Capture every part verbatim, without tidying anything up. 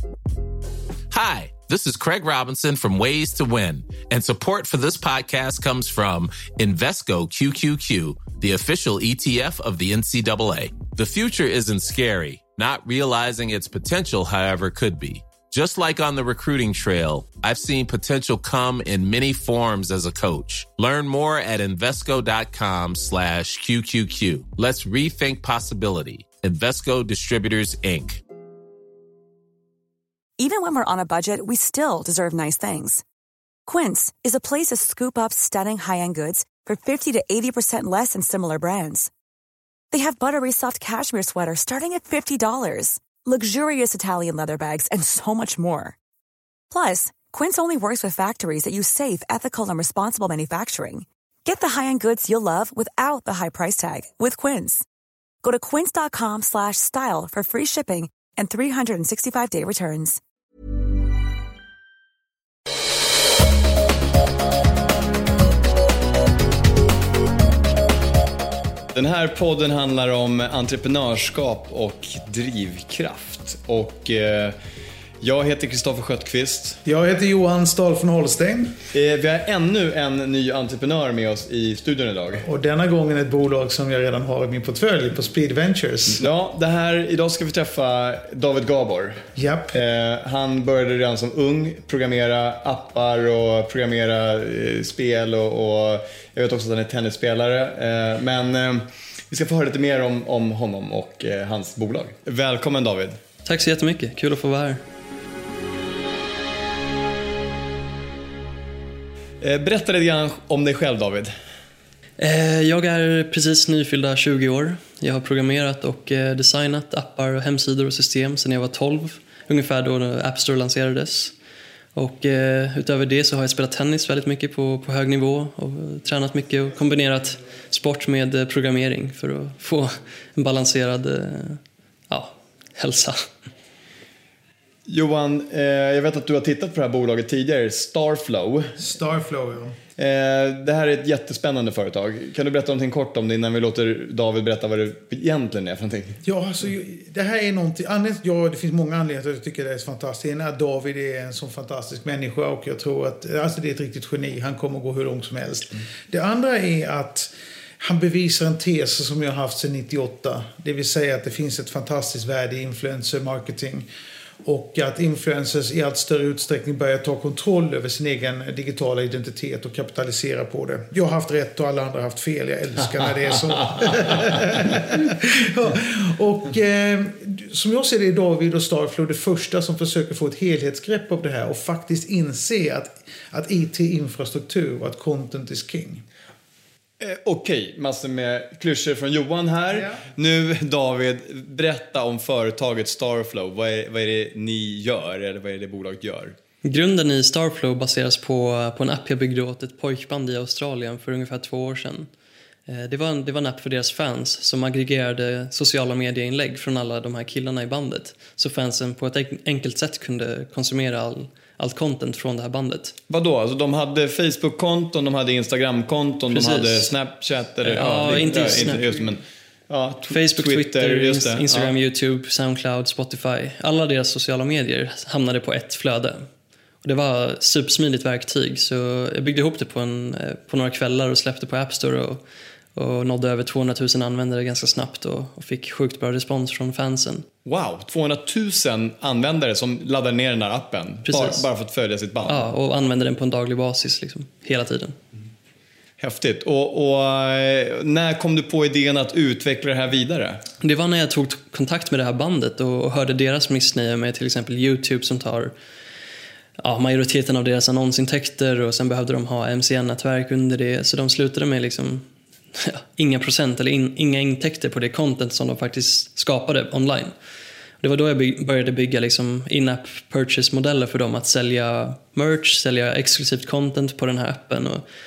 Hi, this is Craig Robinson from Ways to Win, and support for this podcast comes from Invesco Q Q Q, the official E T F of the N C double A. The future isn't scary. Not realizing its potential, however, could be. Just like on the recruiting trail, I've seen potential come in many forms as a coach. Learn more at Invesco.com slash QQQ. Let's rethink possibility. Invesco Distributors, Incorporated. Even when we're on a budget, we still deserve nice things. Quince is a place to scoop up stunning high-end goods for fifty to eighty percent less than similar brands. They have buttery soft cashmere sweaters starting at fifty dollars, luxurious Italian leather bags, and so much more. Plus, Quince only works with factories that use safe, ethical, and responsible manufacturing. Get the high-end goods you'll love without the high price tag with Quince. Go to quince.com slash style for free shipping and three sixty-five day returns. Den här podden handlar om entreprenörskap och drivkraft. Och eh, jag heter Kristoffer Sköttqvist. Jag heter Johan Stahl från Holstein. Eh, vi har ännu en ny entreprenör med oss i studion idag. Och denna gången ett bolag som jag redan har i min portfölj på Speed Ventures. Ja, det här, idag ska vi träffa David Gabor. Japp. Eh, han började redan som ung programmera appar och programmera eh, spel och, och jag vet också att han är tennisspelare. Eh, men eh, vi ska få höra lite mer om, om honom och eh, hans bolag. Välkommen David. Tack så jättemycket, kul att få vara här. Berätta lite grann om dig själv, David. Jag är precis nyfyllda tjugo år. Jag har programmerat och designat appar, hemsidor och system sedan jag var tolv. Ungefär då App Store lanserades. Och utöver det så har jag spelat tennis väldigt mycket på, på hög nivå. Och tränat mycket och kombinerat sport med programmering för att få en balanserad ja, hälsa. Johan, eh, jag vet att du har tittat på det här bolaget tidigare, Starflow. Starflow, ja. Eh, det här är ett jättespännande företag. Kan du berätta någonting kort om det innan vi låter David berätta vad det egentligen är för någonting? Ja, alltså, det här är någonting... Ja, det finns många anledningar till att jag tycker det är fantastiskt. En är att David är en sån fantastisk människa och jag tror att alltså, det är ett riktigt geni. Han kommer gå hur långt som helst. Mm. Det andra är att han bevisar en tes som jag har haft sedan nittioåtta. Det vill säga att det finns ett fantastiskt värde i influencer marketing. Och att influencers i allt större utsträckning börjar ta kontroll över sin egen digitala identitet och kapitalisera på det. Jag har haft rätt och alla andra har haft fel. Jag älskar när det är så. Ja, och eh, som jag ser det är David och Starflow det första som försöker få ett helhetsgrepp av det här och faktiskt inse att, att I T-infrastruktur och att content is king. Eh, Okej, okay. Massor med klyschor från Johan här. Ja. Nu David, berätta om företaget Starflow. Vad är, vad är det ni gör eller vad är det bolaget gör? Grunden i Starflow baseras på, på en app jag byggde åt ett pojkband i Australien för ungefär två år sedan. Det var, en, det var en app för deras fans som aggregerade sociala medieinlägg från alla de här killarna i bandet. Så fansen på ett enkelt sätt kunde konsumera all allt content från det här bandet. Vadå? Alltså de hade Facebook-konton, de hade Instagram-konton, de hade Snapchat eller, ja, ja, inte ja, Snap. Inte just, men ja, t- Facebook, Twitter, Twitter just det. Instagram, ja. YouTube, Soundcloud, Spotify. Alla deras sociala medier hamnade på ett flöde. Och det var supersmidigt verktyg så jag byggde ihop det på, en, på några kvällar och släppte på App Store och och nådde över tvåhundratusen användare ganska snabbt och, och fick sjukt bra respons från fansen. Wow, tvåhundratusen användare som laddar ner den här appen bara, bara för att följa sitt band. Ja, och använder den på en daglig basis liksom, hela tiden. Mm. Häftigt. Och, och när kom du på idén att utveckla det här vidare? Det var när jag tog kontakt med det här bandet och, och hörde deras missnöje med till exempel YouTube som tar ja, majoriteten av deras annonsintäkter och sen behövde de ha M C N-nätverk under det. Så de slutade med liksom Ja, inga procent eller in, inga intäkter på det content som de faktiskt skapade online. Det var då jag by- började bygga liksom in-app purchase-modeller för dem att sälja merch, sälja exklusivt content på den här appen och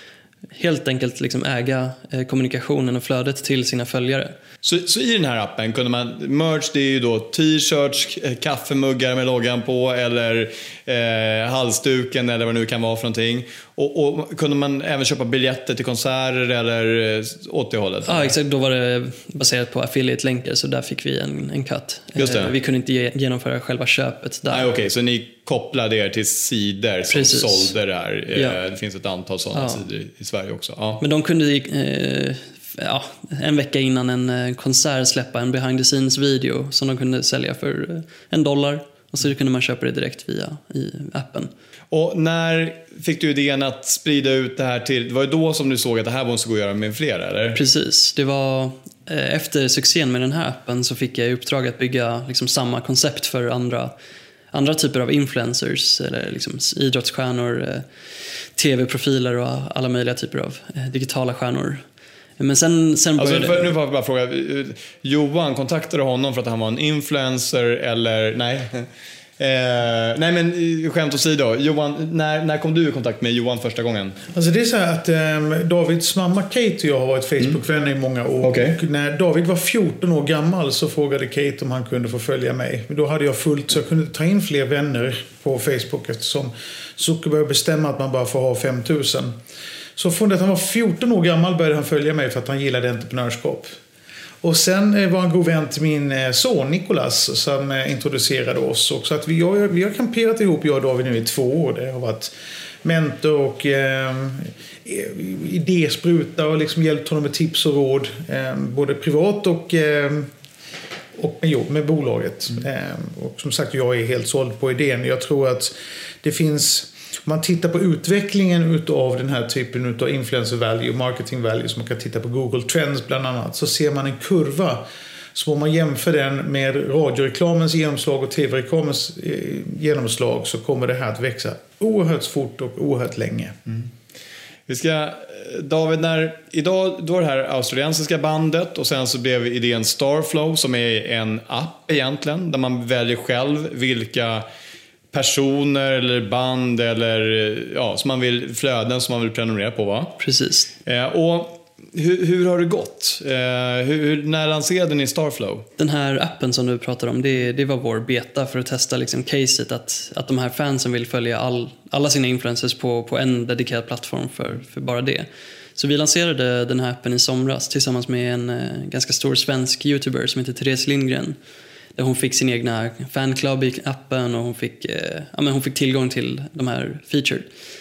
helt enkelt liksom äga eh, kommunikationen och flödet till sina följare. Så, så i den här appen kunde man, merch det är ju då t-shirts, kaffemuggar med loggan på eller eh, halsduken eller vad det nu kan vara för någonting. Och, och kunde man även köpa biljetter till konserter eller eh, åt det hållet? Ja, exakt. Då var det baserat på affiliate-länkar, så där fick vi en, en cut. Just det. Eh, vi kunde inte ge, genomföra själva köpet där. Nej, okej, okay. Så ni kopplade er till sidor som Precis. sålde det här. Ja. Det finns ett antal sådana Ja. sidor i Sverige också. Ja. Men de kunde eh, ja, en vecka innan en konsert släppa en behind the scenes video som de kunde sälja för en dollar. Och så kunde man köpa det direkt via i appen. Och när fick du idén att sprida ut det här till... Det var ju då som du såg att det här måste gå att göra med fler, eller? Precis. Det var eh, efter succén med den här appen så fick jag i uppdrag att bygga liksom samma koncept för andra, andra typer av influencers. Eller liksom idrottsstjärnor, eh, tv-profiler och alla möjliga typer av eh, digitala stjärnor. Men sen, sen alltså, började... Nu får jag bara fråga. Johan, kontaktade honom för att han var en influencer eller... Nej. Eh, nej men skämt åsido. Johan, när, när kom du i kontakt med Johan första gången? Alltså det är så här att eh, Davids mamma Kate och jag har varit Facebook-vänner mm. i många år. Okay. Och när David var fjorton år gammal så frågade Kate om han kunde få följa mig. Men då hade jag fullt så jag kunde ta in fler vänner på Facebook eftersom Zuckerberg bestämmer att man bara får ha fem tusen. Så från det att han var fjorton år gammal började han följa mig för att han gillade entreprenörskap. Och sen var han god vän till min son Nicolas som introducerade oss. Och så att vi, har, vi har kamperat ihop, jag och David, nu i två år. Det har varit mentor och eh, idéspruta och liksom hjälpt honom med tips och råd. Eh, både privat och, eh, och med jobb med bolaget. Mm. Eh, och som sagt, jag är helt såld på idén. Jag tror att det finns... Om man tittar på utvecklingen av den här typen av influencer value, marketing value, som man kan titta på Google Trends bland annat, så ser man en kurva. Så om man jämför den med radioreklamens genomslag och tv-reklamens genomslag så kommer det här att växa oerhört fort och oerhört länge. Mm. Vi ska, David, när, idag då är det här australiensiska bandet och sen så blev idén Starflow som är en app egentligen där man väljer själv vilka personer eller band eller ja, som man vill, flöden som man vill prenumerera på, va? Precis. Eh, och hur, hur har det gått? Eh, hur, när lanserade ni Starflow? Den här appen som du pratar om, det, det var vår beta för att testa liksom caset att, att de här fansen vill följa all, alla sina influencers på, på en dedikerad plattform för, för bara det. Så vi lanserade den här appen i somras tillsammans med en eh, ganska stor svensk YouTuber som heter Therese Lindgren. Där hon fick sin egna fanclub i appen och hon fick, eh, ja, men hon fick tillgång till de här featured.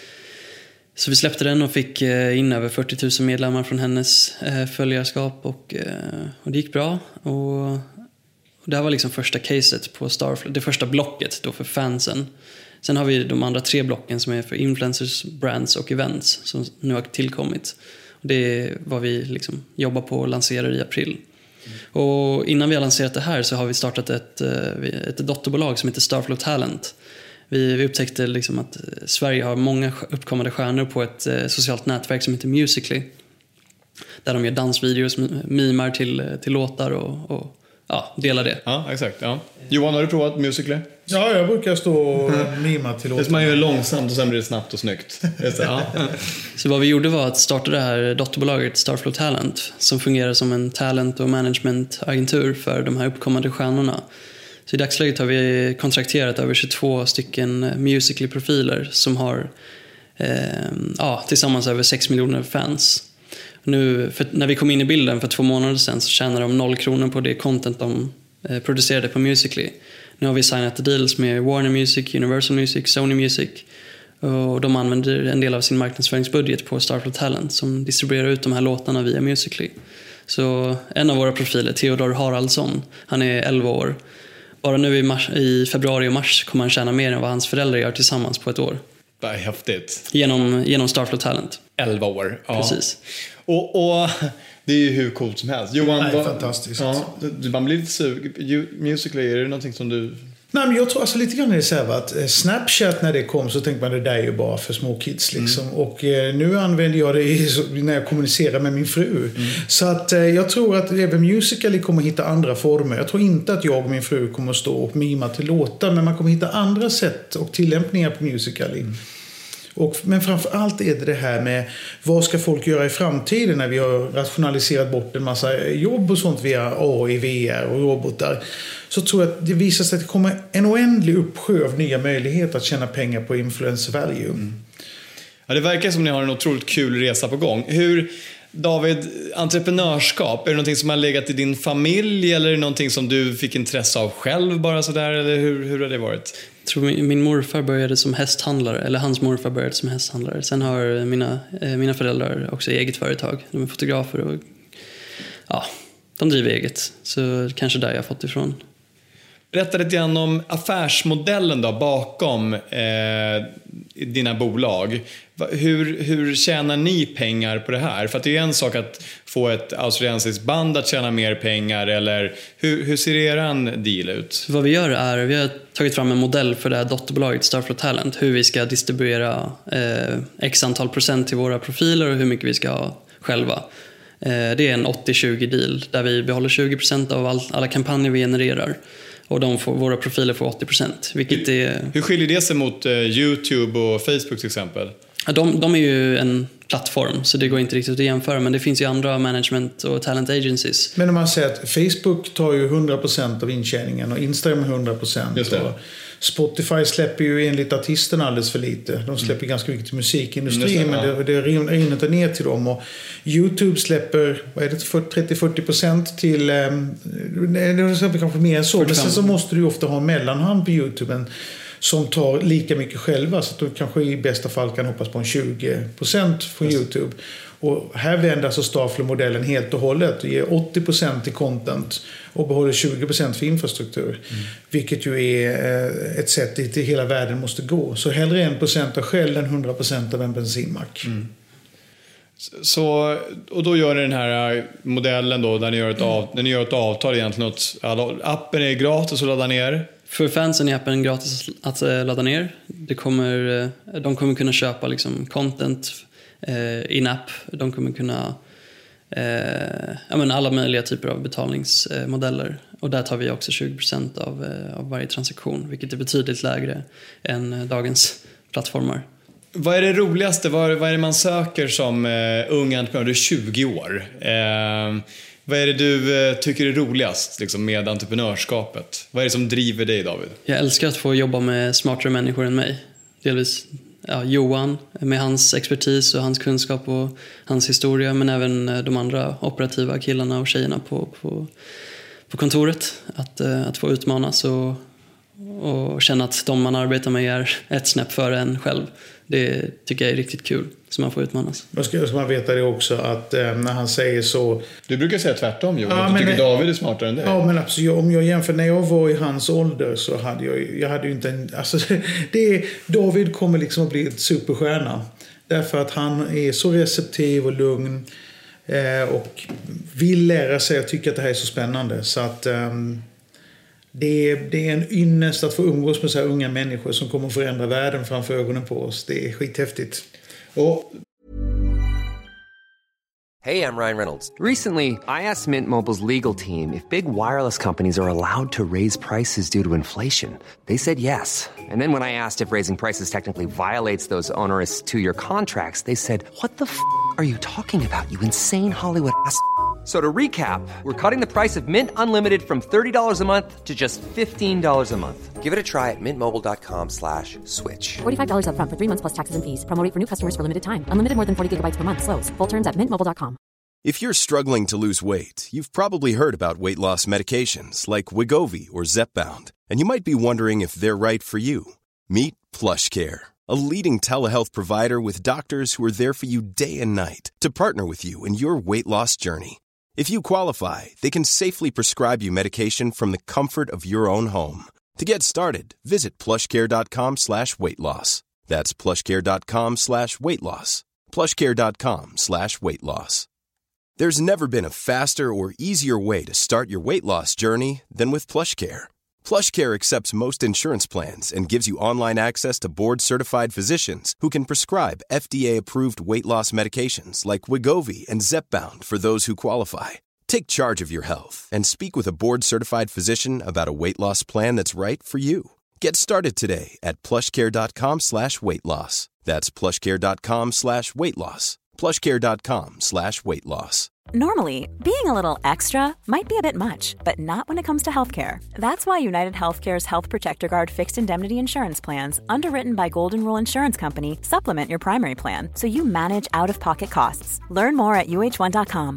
Så vi släppte den och fick eh, in över fyrtio tusen medlemmar från hennes eh, följarskap och, eh, och det gick bra. Och, och det här var liksom första caset på Starflow, det första blocket då för fansen. Sen har vi de andra tre blocken som är för influencers, brands och events som nu har tillkommit. Och det är vad vi liksom jobbar på och lanserar i april. Mm. Och innan vi har lanserat det här så har vi startat ett, ett dotterbolag som heter Starflow Talent. Vi, vi upptäckte liksom att Sverige har många uppkommande stjärnor på ett socialt nätverk som heter Musical.ly. Där de gör dansvideos, mimar till, till låtar och, och ja, delar det. Ja, exakt. Ja. Johan, har du provat Musical.ly? Ja, jag brukar stå och mima till låtar. Det man gör långsamt och sen blir det snabbt och snyggt. Ja. Så vad vi gjorde var att starta det här dotterbolaget Starflow Talent som fungerar som en talent- och managementagentur för de här uppkommande stjärnorna. Så i dagsläget har vi kontrakterat över tjugotvå stycken Musical.ly-profiler som har eh, ja, tillsammans över sex miljoner fans. Nu, för när vi kom in i bilden för två månader sedan så tjänar de noll kronor på det content de eh, producerade på Musical.ly. Nu har vi signat deals med Warner Music, Universal Music, Sony Music och de använder en del av sin marknadsföringsbudget på Starflow Talent som distribuerar ut de här låtarna via Musical.ly. Så en av våra profiler, Theodor Haraldsson, han är elva år. Bara nu i, mars, i februari och mars kommer han tjäna mer än vad hans föräldrar gör tillsammans på ett år. Det är häftigt. Genom, genom Starflow Talent. elva år. Ja. Precis. Och, och det är ju hur coolt som helst. Johan, Nej, var, fantastiskt. Ja, man blir lite sugen. Musical.ly, är det någonting som du... Nej, men jag tror alltså lite grann är det så här att Snapchat när det kom så tänkte man det där är ju bara för små kids liksom. Mm. Och eh, nu använder jag det i, när jag kommunicerar med min fru. Mm. Så att eh, jag tror att även Musical.ly kommer hitta andra former. Jag tror inte att jag och min fru kommer att stå och mima till låtar, men man kommer hitta andra sätt och tillämpningar på Musical.ly. Mm. Och, men framför allt är det det här med vad ska folk göra i framtiden när vi har rationaliserat bort en massa jobb och sånt via A I, V R och robotar. Så tror jag att det visar sig att det kommer en oändlig uppsjö av nya möjligheter att tjäna pengar på influencer value. Mm. Ja, det verkar som ni har en otroligt kul resa på gång. Hur, David, entreprenörskap, är det någonting som har legat i din familj eller är det någonting som du fick intresse av själv bara sådär, eller hur, hur har det varit? Jag tror min, min morfar började som hästhandlare, eller hans morfar började som hästhandlare. Sen har mina, eh, mina föräldrar också eget företag. De är fotografer och ja, de driver eget. Så kanske där jag har fått ifrån. Berätta lite grann om affärsmodellen då, bakom eh, dina bolag. Hur, hur tjänar ni pengar på det här? För att det är en sak att få ett australiensiskt band att tjäna mer pengar, eller hur, hur ser eran deal ut? Vad vi gör är, vi har tagit fram en modell för det här dotterbolaget Starflow Talent, hur vi ska distribuera eh, x antal procent till våra profiler och hur mycket vi ska ha själva. Eh, det är en åttio tjugo deal där vi behåller tjugo procent av all, alla kampanjer vi genererar. Och de får, våra profiler får åttio procent. Vilket är... Hur skiljer det sig mot uh, YouTube och Facebook till exempel? Ja, de, de är ju en plattform, så det går inte riktigt att jämföra. Men det finns ju andra management och talent agencies. Men om man säger att Facebook tar ju hundra procent av intjäningen och Instagram hundra procent. Just det. Och Spotify släpper ju enligt artisterna alldeles för lite. De släpper mm. ganska mycket till musikindustrin, det, men det, det rinner inte ner till dem. Och YouTube släpper, vad är det, trettio till fyrtio procent till, eh, det släpper kanske mer än så. Men sen så måste du ofta ha en mellanhand på YouTube som tar lika mycket själva, så att du kanske i bästa fall kan hoppas på en tjugo procent från yes. YouTube. Och här vänder alltså Starflow-modellen helt och hållet och ger åttio procent till content och behåller tjugo procent för infrastruktur. Mm. Vilket ju är ett sätt dit hela världen måste gå. Så hellre en procent av Shell än hundra procent av en bensinmack. Mm. Så, och då gör ni den här modellen då, där ni gör ett, av, där ni gör ett avtal egentligen åt alla, appen är gratis att ladda ner. För fansen är appen gratis att ladda ner. Det kommer, de kommer kunna köpa liksom content eh, in-app. De kommer kunna eh, ja, men alla möjliga typer av betalningsmodeller. Och där tar vi också tjugo procent av, eh, av varje transaktion, vilket är betydligt lägre än dagens plattformar. Vad är det roligaste? Vad, vad är det man söker som eh, ung entreprenör? Du är tjugo år. Eh, vad är det du eh, tycker är roligast liksom, med entreprenörskapet? Vad är det som driver dig, David? Jag älskar att få jobba med smartare människor än mig. Delvis ja, Johan med hans expertis och hans kunskap och hans historia, men även de andra operativa killarna och tjejerna på, på, på kontoret. Att, att få utmanas och, och känna att de man arbetar med är ett snäpp före en själv. Det tycker jag är riktigt kul, så man får utmanas. Jag ska, ska man veta det också, att eh, när han säger så... Du brukar säga tvärtom, Johan. Ja, du tycker det, David är smartare än dig. Ja, men absolut. Om jag jämför när jag var i hans ålder så hade jag, jag hade ju inte en... Alltså, det, David kommer liksom att bli ett superstjärna. Därför att han är så receptiv och lugn eh, och vill lära sig och tycker att det här är så spännande. Så att... Eh, Det är, det är en ynnest att få umgås med så här unga människor som kommer att förändra världen framför ögonen på oss. Det är skithäftigt. Och... Hey, I'm Ryan Reynolds. Recently, I asked Mint Mobile's legal team if big wireless companies are allowed to raise prices due to inflation. They said yes. And then when I asked if raising prices technically violates those onerous two-year contracts, they said, "What the f*** are you talking about, you insane Hollywood ass?" So to recap, we're cutting the price of Mint Unlimited from thirty dollars a month to just fifteen dollars a month. Give it a try at mintmobile.com slash switch. forty-five dollars up front for three months plus taxes and fees. Promo rate for new customers for limited time. Unlimited more than forty gigabytes per month. Slows full terms at mint mobile dot com. If you're struggling to lose weight, you've probably heard about weight loss medications like Wegovy or Zepbound, and you might be wondering if they're right for you. Meet PlushCare, a leading telehealth provider with doctors who are there for you day and night to partner with you in your weight loss journey. If you qualify, they can safely prescribe you medication from the comfort of your own home. To get started, visit plushcare.com slash weight loss. That's plushcare.com slash weight loss. plushcare.com slash weight loss. There's never been a faster or easier way to start your weight loss journey than with PlushCare. PlushCare accepts most insurance plans and gives you online access to board-certified physicians who can prescribe F D A-approved weight loss medications like Wegovy and Zepbound for those who qualify. Take charge of your health and speak with a board-certified physician about a weight loss plan that's right for you. Get started today at plushcare.com slash weight loss. That's plushcare.com slash weight loss. plushcare.com slash weight loss. Normally, being a little extra might be a bit much, but not when it comes to healthcare. That's why United Healthcare's Health Protector Guard fixed indemnity insurance plans, underwritten by Golden Rule Insurance Company, supplement your primary plan so you manage out-of-pocket costs. Learn more at u h one dot com.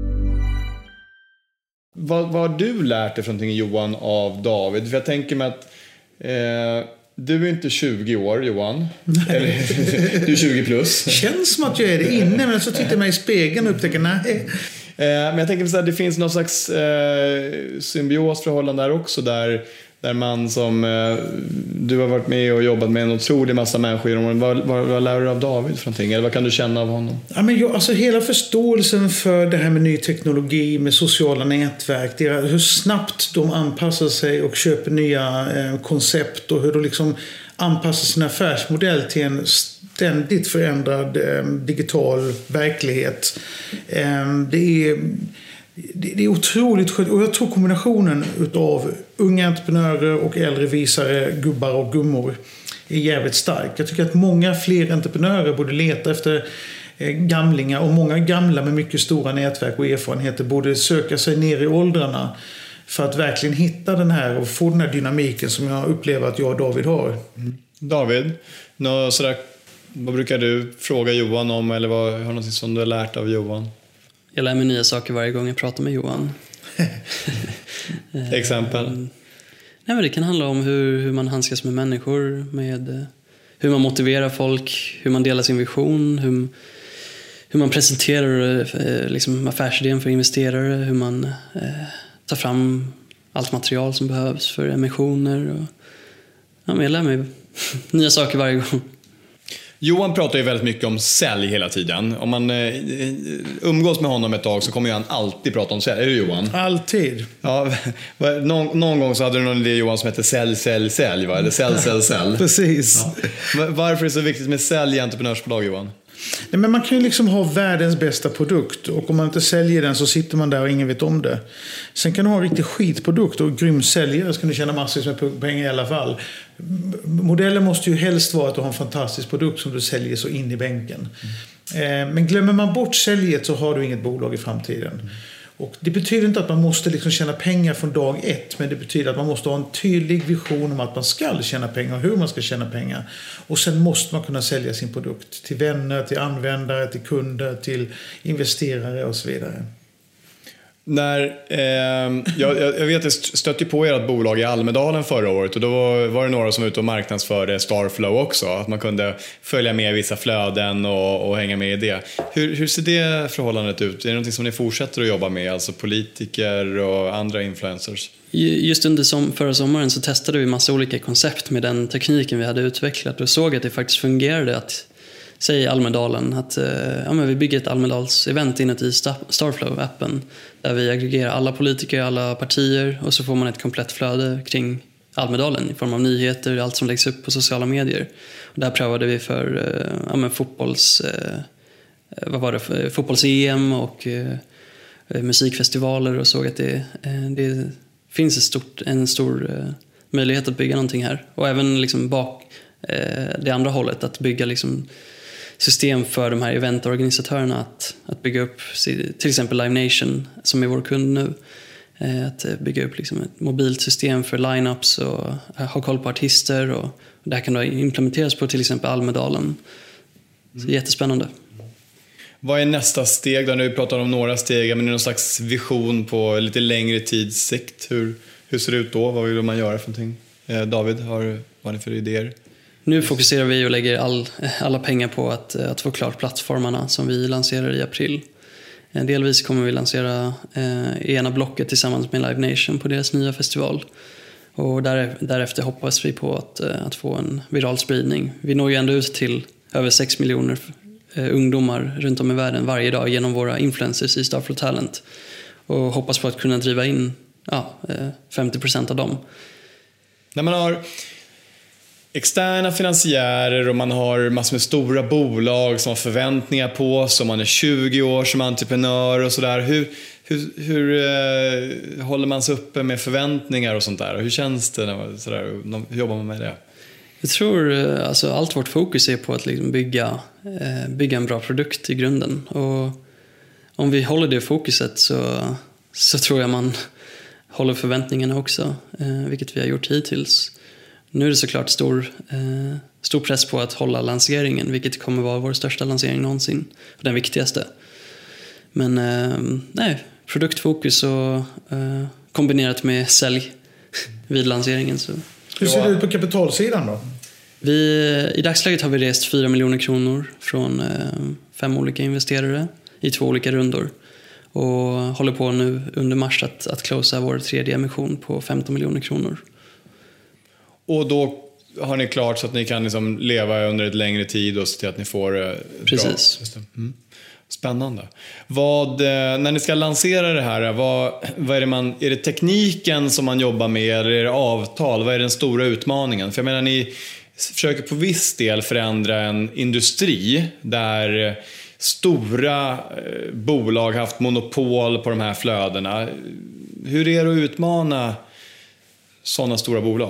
Vad, vad har du lärt dig för någonting, Johan, av David? För jag tänker mig att eh, du är inte tjugo år, Johan. Eller, du är tjugo plus. Känns som att jag är det inne, men så tittar jag mig i spegeln och upptäcker nej. Men jag tänker att det finns någon slags eh, symbiosförhållande där också, där, där man som eh, du har varit med och jobbat med en otrolig massa människor. Vad, vad, vad lär du av David för någonting? Eller vad kan du känna av honom? Ja, men jag, alltså hela förståelsen för det här med ny teknologi, med sociala nätverk, det är hur snabbt de anpassar sig och köper nya eh, koncept, och hur de liksom anpassar sin affärsmodell till en ständigt förändrad eh, digital verklighet. Eh, det är det, det är otroligt skönt, och jag tror kombinationen utav unga entreprenörer och äldre visare, gubbar och gummor, är jävligt stark. Jag tycker att många fler entreprenörer borde leta efter eh, gamlingar, och många gamla med mycket stora nätverk och erfarenheter borde söka sig ner i åldrarna för att verkligen hitta den här och få den här dynamiken som jag upplever att jag och David har. Mm. David, nå, sådär, vad brukar du fråga Johan om, eller vad, har något som du har lärt av Johan? Jag lär mig nya saker varje gång jag pratar med Johan. Exempel? Nej, men det kan handla om hur, hur man handskas med människor, med hur man motiverar folk, hur man delar sin vision, hur, hur man presenterar eh, liksom affärsidén för investerare, hur man eh, tar fram allt material som behövs för emissioner. Och, ja, men jag lär mig nya saker varje gång. Johan pratar ju väldigt mycket om sälj hela tiden. Om man eh, umgås med honom ett tag så kommer ju han alltid prata om sälj. Är det Johan? Alltid. Ja, någon, någon gång så hade du någon idé, Johan, som heter sälj, sälj, sälj, va? Eller sälj, sälj, sälj. Precis. Ja. Varför är det så viktigt med sälj i entreprenörsbolag, Johan? Nej, men man kan ju liksom ha världens bästa produkt, och om man inte säljer den så sitter man där och ingen vet om det. Sen kan du ha en riktig skitprodukt och grym säljare, så kan du tjäna massor med pengar i alla fall. Modellen måste ju helst vara att du har en fantastisk produkt som du säljer så in i bänken. Mm. Men glömmer man bort säljet så har du inget bolag i framtiden. Mm. Och det betyder inte att man måste liksom tjäna pengar från dag ett, men det betyder att man måste ha en tydlig vision om att man ska tjäna pengar och hur man ska tjäna pengar. Och sen måste man kunna sälja sin produkt till vänner, till användare, till kunder, till investerare och så vidare. När, eh, jag, jag vet att jag stötte på ert bolag i Almedalen förra året, och då var, var det några som var ute och marknadsförde Starflow också, att man kunde följa med vissa flöden och, och hänga med i det. Hur, hur ser det förhållandet ut? Är det något som ni fortsätter att jobba med, alltså politiker och andra influencers? Just under som, förra sommaren så testade vi massa olika koncept med den tekniken vi hade utvecklat, och såg att det faktiskt fungerade att säg Almedalen att ja, men vi bygger ett Almedals-event inuti Starflow-appen där vi aggregerar alla politiker, alla partier, och så får man ett komplett flöde kring Almedalen i form av nyheter, allt som läggs upp på sociala medier. Och där prövade vi för ja, men fotbolls, vad var det, fotbolls-E M och musikfestivaler, och såg att det, det finns ett stort, en stor möjlighet att bygga någonting här. Och även liksom bak det andra hållet, att bygga liksom system för de här eventorganisatörerna att, att bygga upp, till exempel Live Nation som är vår kund nu, att bygga upp liksom ett mobilt system för lineups och ha koll på artister, och, och där kan det implementeras på till exempel Almedalen. Så mm. jättespännande. Vad är nästa steg då? Nu pratar om några steg, men är det någon slags vision på lite längre tidssikt? Hur, hur ser det ut då? Vad vill man göra för någonting? Eh, David, har, vad har ni för idéer? Nu fokuserar vi och lägger all, alla pengar på att, att få klart plattformarna som vi lanserar i april. Delvis kommer vi lansera eh, ena blocket tillsammans med Live Nation på deras nya festival. Och där, därefter hoppas vi på att, att få en viral spridning. Vi når ju ändå ut till över sex miljoner eh, ungdomar runt om i världen varje dag genom våra influencers i Starflow Talent. Och hoppas på att kunna driva in ja, eh, femtio procent av dem. När man har externa finansiärer och man har massor med stora bolag som har förväntningar på, som man är tjugo år som entreprenör och sådär. Hur, hur, hur eh, håller man sig uppe med förväntningar och sånt där? Hur känns det? När man, sådär, hur jobbar man med det? Jag tror alltså allt vårt fokus är på att liksom bygga, eh, bygga en bra produkt i grunden. Och om vi håller det fokuset så, så tror jag man håller förväntningarna också, eh, vilket vi har gjort hittills. Nu är det såklart stor, eh, stor press på att hålla lanseringen, vilket kommer vara vår största lansering någonsin, och den viktigaste. Men eh, nej, produktfokus och eh, kombinerat med sälj vid lanseringen. Så. Hur ser det ut på kapitalsidan då? Vi, i dagsläget har vi rest fyra miljoner kronor från eh, fem olika investerare i två olika rundor. Och håller på nu under mars att, att closea vår tredje emission på femton miljoner kronor. Och då har ni klart så att ni kan liksom leva under ett längre tid och se till att ni får eh, Precis. bra. Mm. Spännande. Vad, när ni ska lansera det här, vad, vad är det man, är det tekniken som man jobbar med eller är det avtal? Vad är den stora utmaningen? För jag menar, ni försöker på viss del förändra en industri där stora eh, bolag haft monopol på de här flödena. Hur är det att utmana sådana stora bolag?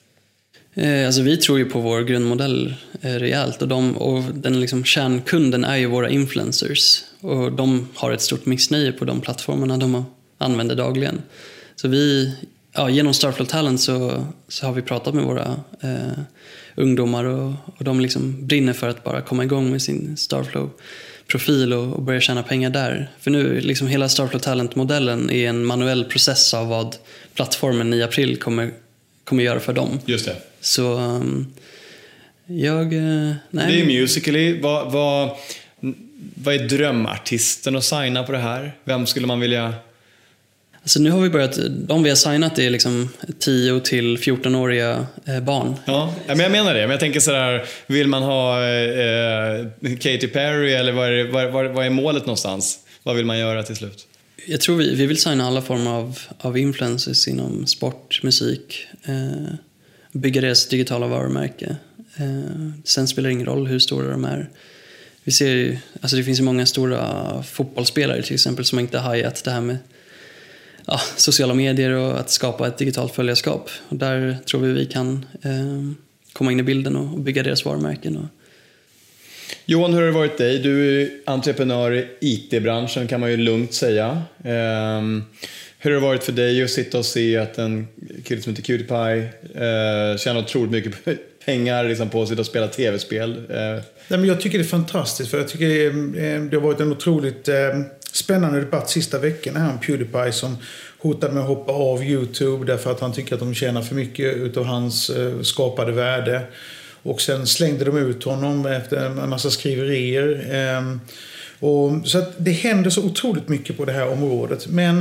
Eh, alltså vi tror ju på vår grundmodell eh, rejält, och, de, och den liksom kärnkunden är ju våra influencers, och de har ett stort missnöje på de plattformarna de använder dagligen. Så vi, ja, genom Starflow Talent så, så har vi pratat med våra eh, ungdomar, och, och de liksom brinner för att bara komma igång med sin Starflow-profil och, och börja tjäna pengar där. För nu, liksom hela Starflow Talent-modellen är en manuell process av vad plattformen i april kommer, kommer göra för dem. Just det. Så um, jag... Uh, nej. Det är Musical.ly. Vad, vad, vad är drömartisten att signa på det här? Vem skulle man vilja... Alltså nu har vi börjat... De vi har signat är liksom tio till fjorton-åriga eh, barn. Ja, men jag menar det. Men jag tänker sådär, vill man ha eh, Katy Perry eller vad är, vad, vad, vad är målet någonstans? Vad vill man göra till slut? Jag tror vi, vi vill signa alla former av, av influencers inom sport, musik, eh, bygga deras digitala varumärke. Eh, sen spelar det ingen roll hur stora de är. Vi ser ju, alltså det finns ju många stora fotbollsspelare till exempel som inte har hajat det här med ja, sociala medier och att skapa ett digitalt följarskap. Och där tror vi vi kan eh, komma in i bilden och bygga deras varumärken. Och... Johan, hur har det varit dig? Du är entreprenör i I T-branschen kan man ju lugnt säga. Um, hur har det varit för dig att sitta och se att en kille som heter Pewdiepie uh, tjänar otroligt mycket pengar liksom, på att sitta och spela tv-spel? Uh. Nej, men jag tycker det är fantastiskt, för jag tycker det har varit en otroligt eh, spännande debatt sista veckorna här om Pewdiepie som hotade med att hoppa av YouTube därför att han tycker att de tjänar för mycket utav hans eh, skapade värde. Och sen slängde de ut honom efter en massa skriverier. Eh, och, så att det händer så otroligt mycket på det här området. Men,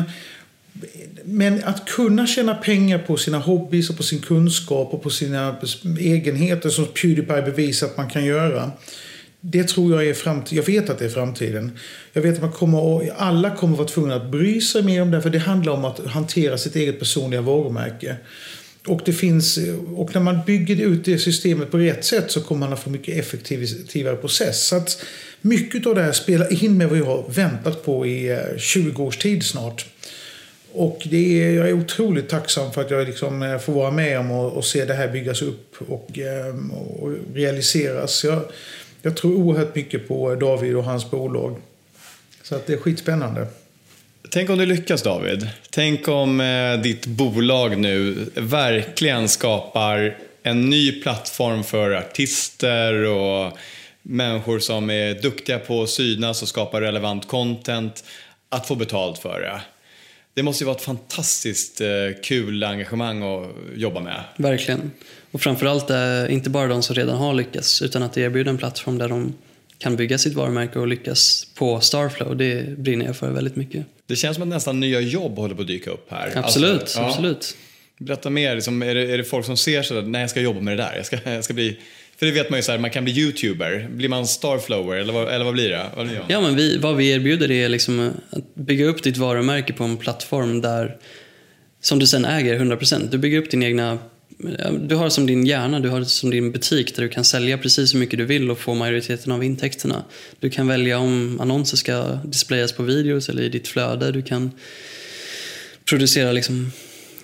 men att kunna tjäna pengar på sina hobbys och på sin kunskap och på sina egenheter som Pewdiepie bevisar att man kan göra. Det tror jag är framtiden. Jag vet att det är framtiden. Jag vet att man kommer att, alla kommer att vara tvungna att bry sig mer om det. För det handlar om att hantera sitt eget personliga varumärke. Och, det finns, och när man bygger ut det systemet på rätt sätt så kommer man att få mycket effektivare process. Så att mycket av det här spelar in med vad jag har väntat på i tjugo års tid snart. Och det är, jag är otroligt tacksam för att jag liksom får vara med om och, och se det här byggas upp och, och realiseras. Jag, jag tror oerhört mycket på David och hans bolag. Så att det är skitspännande. Tänk om du lyckas, David. Tänk om eh, ditt bolag nu verkligen skapar en ny plattform för artister och människor som är duktiga på att synas och skapa relevant content att få betalt för det. Det måste ju vara ett fantastiskt eh, kul engagemang att jobba med. Verkligen. Och framförallt är inte bara de som redan har lyckats, utan att det erbjuder en plattform där de kan bygga sitt varumärke och lyckas på Starflow. Det brinner jag för väldigt mycket. Det känns som att nästan nya jobb håller på att dyka upp här. Absolut, alltså, ja. absolut. Berätta mer, liksom, är, det, är det folk som ser så att nej, jag ska jobba med det där? Jag ska, jag ska bli... För det vet man ju så här, man kan bli YouTuber. Blir man Starflower eller vad, eller vad blir det? Vad blir det? Ja, men vi, vad vi erbjuder är liksom att bygga upp ditt varumärke på en plattform där som du sen äger hundra procent. Du bygger upp din egna... Du har som din hjärna, du har som din butik där du kan sälja precis så mycket du vill och få majoriteten av intäkterna. Du kan välja om annonser ska displayas på videos eller i ditt flöde. Du kan producera liksom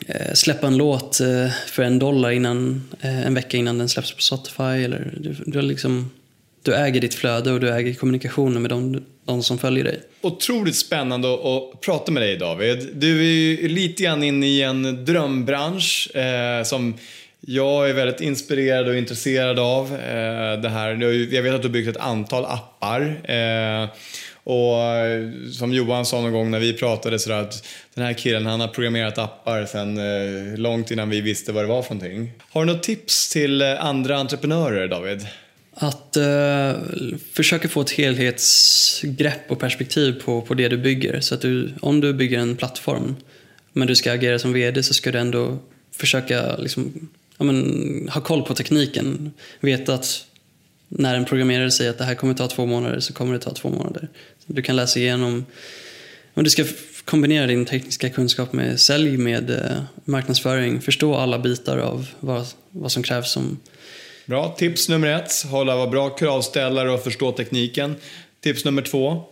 eh, släppa en låt eh, för en dollar innan, eh, en vecka innan den släpps på Spotify. Eller, du, du, har liksom, du äger ditt flöde och du äger kommunikationen med de, de som följer dig. Otroligt spännande att prata med dig, David. Du är ju lite grann inne i en drömbransch eh, som jag är väldigt inspirerad och intresserad av. Eh, det här. Jag vet att du har byggt ett antal appar. Eh, och som Johan sa någon gång när vi pratade, så att den här killen, han har programmerat appar sedan eh, långt innan vi visste vad det var för någonting. Har du något tips till andra entreprenörer, David? Att uh, försöka få ett helhetsgrepp och perspektiv på, på det du bygger. Så att du, om du bygger en plattform men du ska agera som vd, så ska du ändå försöka liksom, ja, men, ha koll på tekniken. Veta att när en programmerare säger att det här kommer ta två månader, så kommer det ta två månader. Du kan läsa igenom. Om du ska kombinera din tekniska kunskap med sälj, med uh, marknadsföring, förstå alla bitar av vad, vad som krävs som. Bra, tips nummer ett, hålla vara bra kravställare och förstå tekniken. Tips nummer två.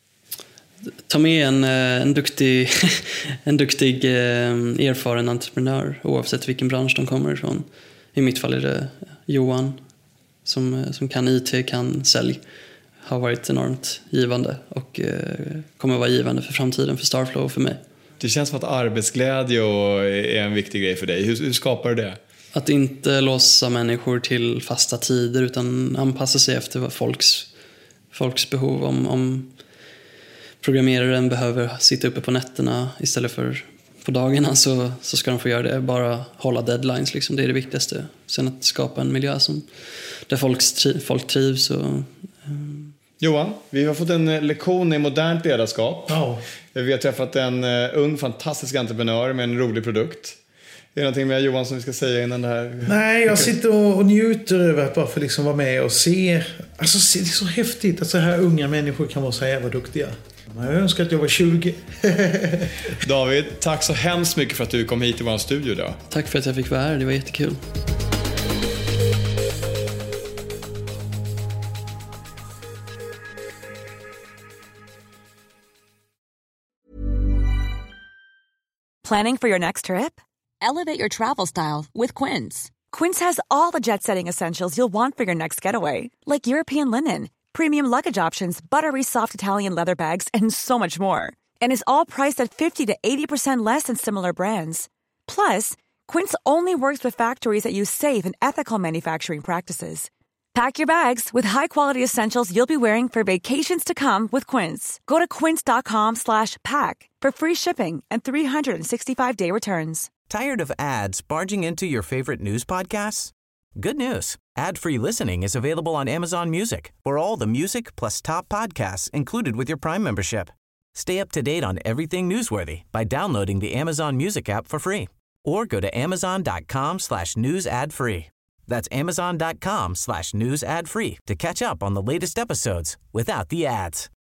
Ta med en, en duktig, en duktig erfaren entreprenör, oavsett vilken bransch de kommer ifrån. I mitt fall är det Johan som, som kan I T, kan sälj. Har varit enormt givande och kommer vara givande för framtiden för Starflow och för mig. Det känns som att arbetsglädje är en viktig grej för dig. Hur, hur skapar du det? Att inte låsa människor till fasta tider, utan anpassa sig efter vad folks, folks behov. Om, om programmeraren behöver sitta uppe på nätterna istället för på dagarna, så, så ska de få göra det. Bara hålla deadlines, liksom. Det är det viktigaste. Sen att skapa en miljö som, där folk, folk trivs. Och, um... Johan, vi har fått en lektion i modernt ledarskap. Ja. Vi har träffat en uh, ung, fantastisk entreprenör med en rolig produkt. Är det någonting med Johan som vi ska säga innan det här? Nej, jag sitter och njuter över att bara få liksom vara med och se. Alltså, det är så häftigt att så här unga människor kan vara så jävla duktiga. Jag önskar att jag var tjugo. David, tack så hemskt mycket för att du kom hit till vår studio idag. Tack för att jag fick vara här, det var jättekul. Planning for your next trip? Elevate your travel style with Quince. Quince has all the jet-setting essentials you'll want for your next getaway, like European linen, premium luggage options, buttery soft Italian leather bags, and so much more. And is all priced at fifty to eighty percent less than similar brands. Plus, Quince only works with factories that use safe and ethical manufacturing practices. Pack your bags with high-quality essentials you'll be wearing for vacations to come with Quince. Go to quince.com slash pack for free shipping and three sixty-five day returns. Tired of ads barging into your favorite news podcasts? Good news. Ad-free listening is available on Amazon Music for all the music plus top podcasts included with your Prime membership. Stay up to date on everything newsworthy by downloading the Amazon Music app for free or go to amazon.com slash news ad free. That's amazon.com slash news ad free to catch up on the latest episodes without the ads.